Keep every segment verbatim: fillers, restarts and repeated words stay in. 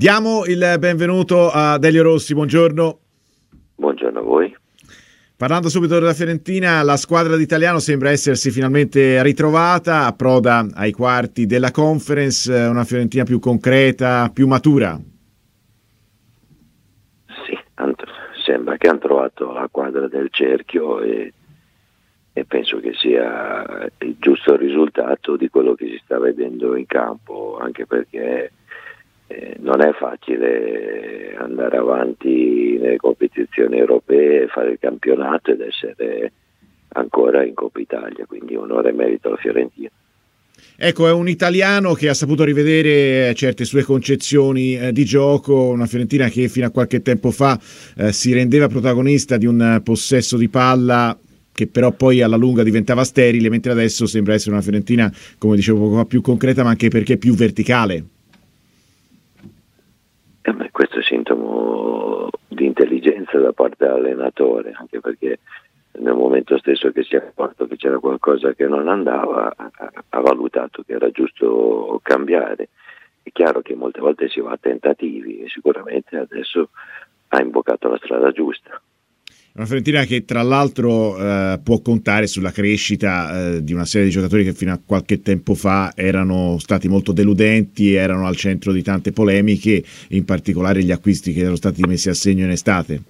Diamo il benvenuto a Delio Rossi, buongiorno. Buongiorno a voi. Parlando subito della Fiorentina, la squadra d'Italiano sembra essersi finalmente ritrovata, approda ai quarti della Conference, una Fiorentina più concreta, più matura. Sì, sembra che hanno trovato la quadra del cerchio e, e penso che sia il giusto risultato di quello che si sta vedendo in campo, anche perché eh, non è facile andare avanti nelle competizioni europee, fare il campionato ed essere ancora in Coppa Italia, quindi onore e merito alla Fiorentina. Ecco, è un italiano che ha saputo rivedere certe sue concezioni eh, di gioco, una Fiorentina che fino a qualche tempo fa eh, si rendeva protagonista di un possesso di palla che però poi alla lunga diventava sterile, mentre adesso sembra essere una Fiorentina, come dicevo poco fa, più concreta, ma anche perché più verticale. Eh beh, questo è sintomo di intelligenza da parte dell'allenatore, anche perché nel momento stesso che si è accorto che c'era qualcosa che non andava, ha valutato che era giusto cambiare. È chiaro che molte volte si va a tentativi e sicuramente adesso ha imboccato la strada giusta. Una Fiorentina che tra l'altro eh, può contare sulla crescita eh, di una serie di giocatori che fino a qualche tempo fa erano stati molto deludenti, erano al centro di tante polemiche, in particolare gli acquisti che erano stati messi a segno in estate.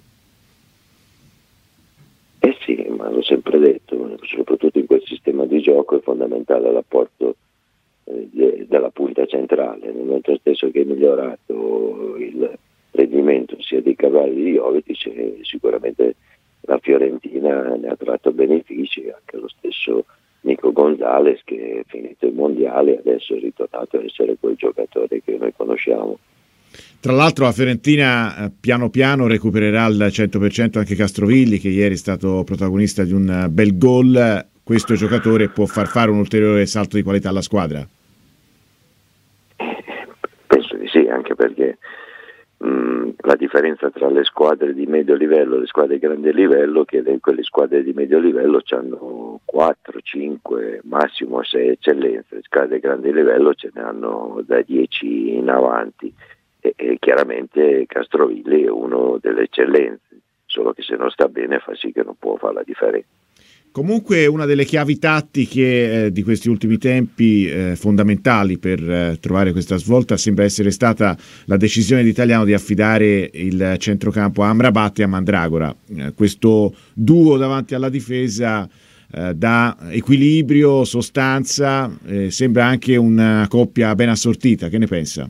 Eh sì, ma l'ho sempre detto, soprattutto in quel sistema di gioco è fondamentale l'apporto eh, della punta centrale. Nel momento stesso che è migliorato il rendimento sia di Cavalli di Jovetic, e sicuramente la Fiorentina ne ha tratto benefici, anche lo stesso Nico Gonzalez che è finito il mondiale adesso è ritornato a essere quel giocatore che noi conosciamo. Tra l'altro la Fiorentina eh, piano piano recupererà al cento per cento anche Castrovilli, che ieri è stato protagonista di un bel gol. Questo giocatore può far fare un ulteriore salto di qualità alla squadra? Eh, penso di sì, anche perché mh, la differenza tra le squadre di medio livello e le squadre di grande livello è che le, quelle squadre di medio livello hanno quattro, cinque, massimo sei eccellenze, le squadre di grande livello ce ne hanno da dieci in avanti. E, e chiaramente Castrovilli è uno delle eccellenze, solo che se non sta bene fa sì che non può fare la differenza. Comunque una delle chiavi tattiche eh, di questi ultimi tempi eh, fondamentali per eh, trovare questa svolta sembra essere stata la decisione dell'italiano di affidare il centrocampo a Amrabat e a Mandragora. Eh, questo duo davanti alla difesa eh, dà equilibrio, sostanza, eh, sembra anche una coppia ben assortita. Che ne pensa?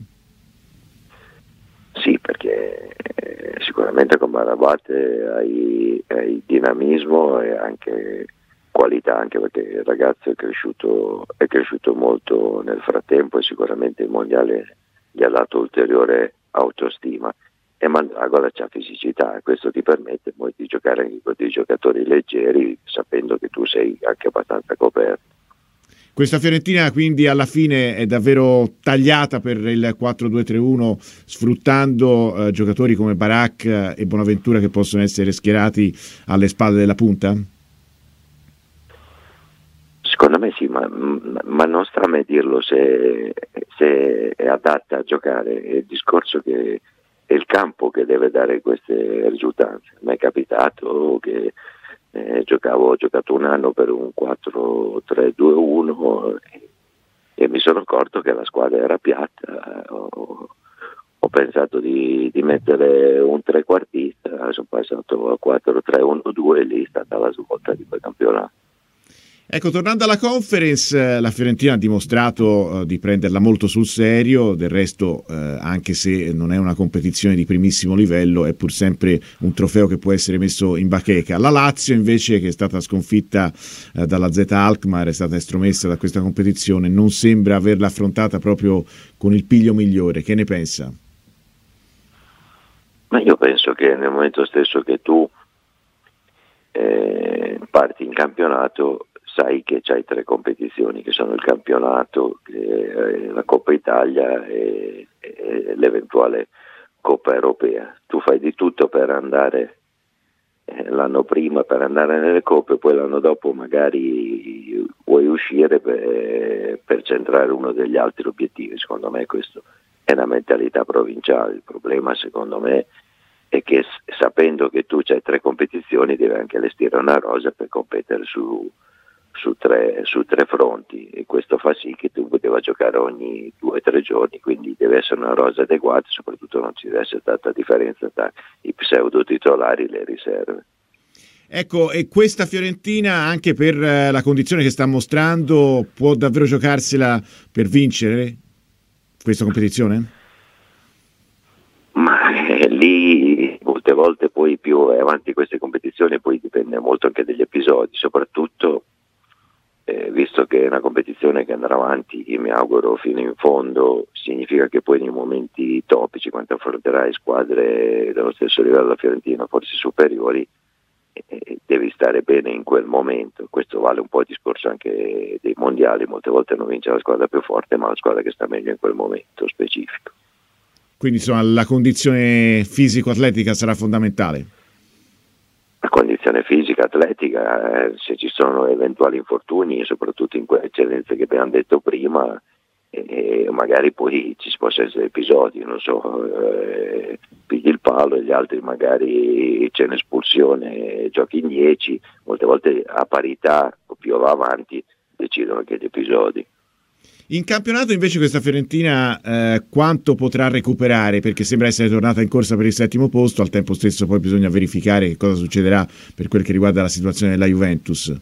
Sì, perché eh, sicuramente con Amrabat hai, hai dinamismo e anche qualità, anche perché il ragazzo è cresciuto, è cresciuto molto nel frattempo e sicuramente il mondiale gli ha dato ulteriore autostima. E Mandragora c'ha fisicità e questo ti permette poi di giocare anche con dei giocatori leggeri, sapendo che tu sei anche abbastanza coperto. Questa Fiorentina quindi alla fine è davvero tagliata per il quattro due tre uno, sfruttando eh, giocatori come Barak e Bonaventura che possono essere schierati alle spalle della punta? Secondo me sì, ma, ma non sta a me dirlo se, se è adatta a giocare. È il discorso che è il campo che deve dare queste risultanze. Mi è capitato che Eh, giocavo, ho giocato un anno per un quattro tre due uno e, e mi sono accorto che la squadra era piatta. Ho, ho pensato di, di mettere un trequartista, sono passato a quattro tre uno due e lì è stata la svolta di quel campionato. Ecco, tornando alla Conference, la Fiorentina ha dimostrato eh, di prenderla molto sul serio, del resto eh, anche se non è una competizione di primissimo livello è pur sempre un trofeo che può essere messo in bacheca. La Lazio invece, che è stata sconfitta eh, dalla Z Alkmaar, è stata estromessa da questa competizione, non sembra averla affrontata proprio con il piglio migliore. Che ne pensa? Ma io penso che nel momento stesso che tu eh, parti in campionato sai che c'hai tre competizioni che sono il campionato, che la Coppa Italia e, e l'eventuale Coppa Europea. Tu fai di tutto per andare eh, l'anno prima per andare nelle coppe, poi l'anno dopo magari vuoi uscire per, per centrare uno degli altri obiettivi. Secondo me questo è è una mentalità provinciale. Il problema secondo me è che sapendo che tu c'hai tre competizioni devi anche allestire una rosa per competere su, su, tre, su tre fronti, e questo fa sì che tu poteva giocare ogni due o tre giorni, quindi deve essere una rosa adeguata, soprattutto non ci deve essere tanta differenza tra i pseudo titolari e le riserve. Ecco, e questa Fiorentina, anche per la condizione che sta mostrando, può davvero giocarsela per vincere questa competizione? Ma eh, lì molte volte poi più è avanti queste competizioni poi dipende molto anche dagli episodi, soprattutto eh, visto che è una competizione che andrà avanti, io mi auguro fino in fondo, significa che poi nei momenti topici, quando affronterai squadre dello stesso livello della Fiorentina, forse superiori, eh, devi stare bene in quel momento. Questo vale un po' il discorso anche dei mondiali, molte volte non vince la squadra più forte ma la squadra che sta meglio in quel momento specifico. Quindi insomma la condizione fisico-atletica sarà fondamentale. La condizione fisica, atletica, eh, se ci sono eventuali infortuni, soprattutto in quelle eccellenze che abbiamo detto prima, eh, magari poi ci possono essere episodi, non so, eh, pigli il palo e gli altri magari c'è un'espulsione, giochi in dieci, molte volte a parità o più va avanti decidono anche gli episodi. In campionato invece questa Fiorentina eh, quanto potrà recuperare, perché sembra essere tornata in corsa per il settimo posto, al tempo stesso poi bisogna verificare che cosa succederà per quel che riguarda la situazione della Juventus.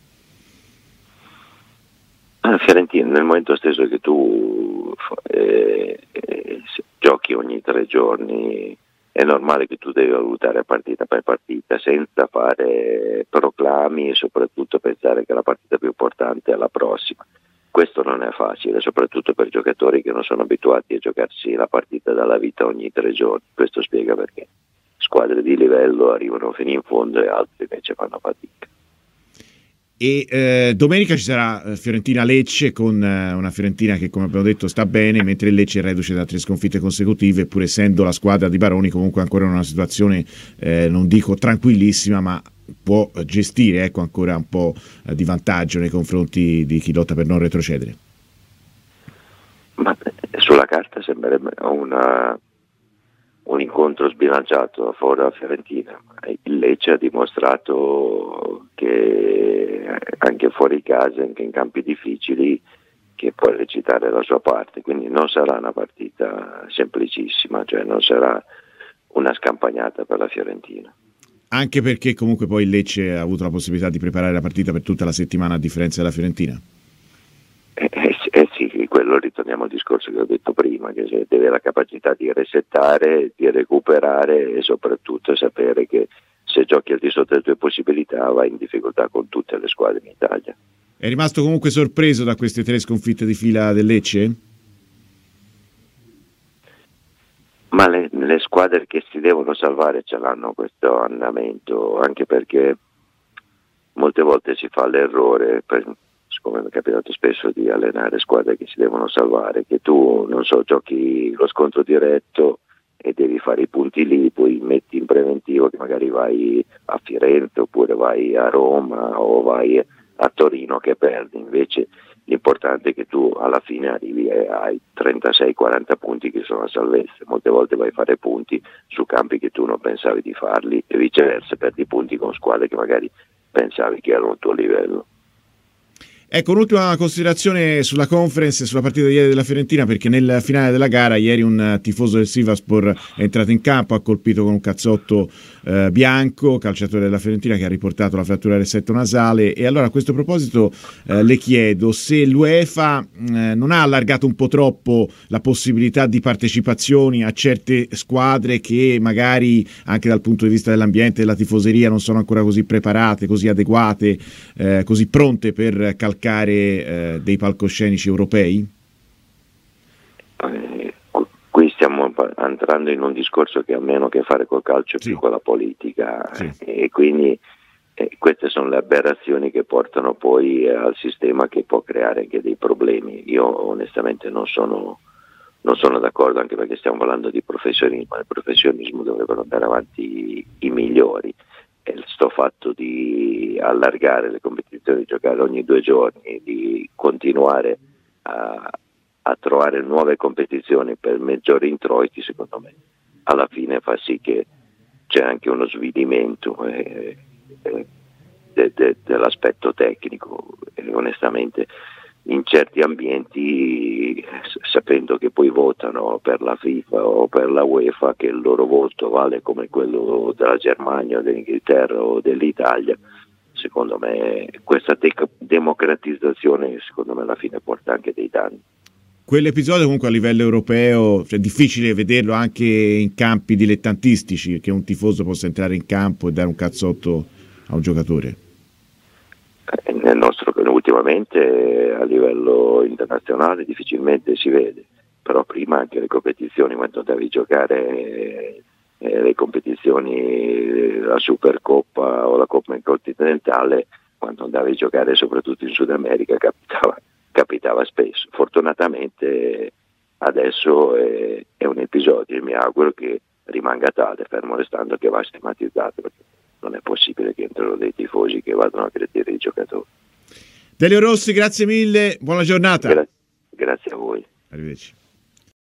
La Fiorentina nel momento stesso che tu eh, eh, giochi ogni tre giorni è normale che tu devi valutare partita per partita senza fare proclami e soprattutto pensare che la partita più importante è la prossima. Questo non è facile, soprattutto per giocatori che non sono abituati a giocarsi la partita dalla vita ogni tre giorni. Questo spiega perché squadre di livello arrivano fino in fondo e altre invece fanno fatica. E eh, domenica ci sarà Fiorentina-Lecce, con eh, una Fiorentina che, come abbiamo detto, sta bene, mentre il Lecce è reduce da tre sconfitte consecutive, pur essendo la squadra di Baroni comunque ancora in una situazione, eh, non dico tranquillissima, ma può gestire ecco, ancora un po' di vantaggio nei confronti di chi lotta per non retrocedere. Ma sulla carta sembrerebbe una, un incontro sbilanciato a favore della Fiorentina. Il Lecce ha dimostrato che anche fuori casa, anche in campi difficili, che può recitare la sua parte, quindi non sarà una partita semplicissima, cioè non sarà una scampagnata per la Fiorentina. Anche perché comunque poi il Lecce ha avuto la possibilità di preparare la partita per tutta la settimana a differenza della Fiorentina. Eh, eh, eh sì, quello ritorniamo al discorso che ho detto prima, che deve avere la capacità di resettare, di recuperare e soprattutto sapere che se giochi al di sotto delle tue possibilità vai in difficoltà con tutte le squadre in Italia. È rimasto comunque sorpreso da queste tre sconfitte di fila del Lecce? Ma le, le squadre che si devono salvare ce l'hanno questo andamento, anche perché molte volte si fa l'errore, per, come mi è capitato spesso, di allenare squadre che si devono salvare, che tu, non so, giochi lo scontro diretto e devi fare i punti lì, poi metti in preventivo che magari vai a Firenze oppure vai a Roma o vai a Torino che perdi, invece l'importante è che tu alla fine arrivi ai trentasei quaranta punti che sono la salvezza. Molte volte vai a fare punti su campi che tu non pensavi di farli e viceversa, perdi punti con squadre che magari pensavi che erano al tuo livello. Ecco, un'ultima considerazione sulla conference e sulla partita di ieri della Fiorentina, perché nel finale della gara ieri un tifoso del Sivasspor è entrato in campo, ha colpito con un cazzotto eh, bianco, calciatore della Fiorentina, che ha riportato la frattura del setto nasale. E allora a questo proposito eh, le chiedo se l'UEFA eh, non ha allargato un po' troppo la possibilità di partecipazioni a certe squadre che magari anche dal punto di vista dell'ambiente e della tifoseria non sono ancora così preparate, così adeguate, eh, così pronte per calcare Eh, dei palcoscenici europei? Eh, qui stiamo entrando in un discorso che ha meno a che fare col calcio, sì, più con la politica, sì. E quindi eh, queste sono le aberrazioni che portano poi eh, al sistema, che può creare anche dei problemi. Io onestamente non sono, non sono d'accordo, anche perché stiamo parlando di professionismo, nel professionismo dovrebbero andare avanti i migliori. E sto fatto di allargare le competizioni, di giocare ogni due giorni, di continuare a, a trovare nuove competizioni per maggiori introiti, secondo me alla fine fa sì che c'è anche uno svilimento eh, eh, de, de, dell'aspetto tecnico, e onestamente in certi ambienti, sapendo che poi votano per la FIFA o per la UEFA, che il loro voto vale come quello della Germania, dell'Inghilterra o dell'Italia, secondo me questa de- democratizzazione secondo me alla fine porta anche dei danni. Quell'episodio comunque a livello europeo, cioè, è difficile vederlo anche in campi dilettantistici, che un tifoso possa entrare in campo e dare un cazzotto a un giocatore. Eh, nel nostro, ultimamente a livello internazionale difficilmente si vede, però prima anche le competizioni, quando andavi a giocare eh, le competizioni, la Supercoppa o la Coppa Intercontinentale, quando andavi a giocare soprattutto in Sud America capitava capitava spesso. Fortunatamente adesso è, è un episodio e mi auguro che rimanga tale, fermo restando che va stigmatizzato, perché non è possibile che entrano dei tifosi che vadano a aggredire i giocatori. Delio Rossi, grazie mille, buona giornata. Gra- grazie a voi. Arrivederci.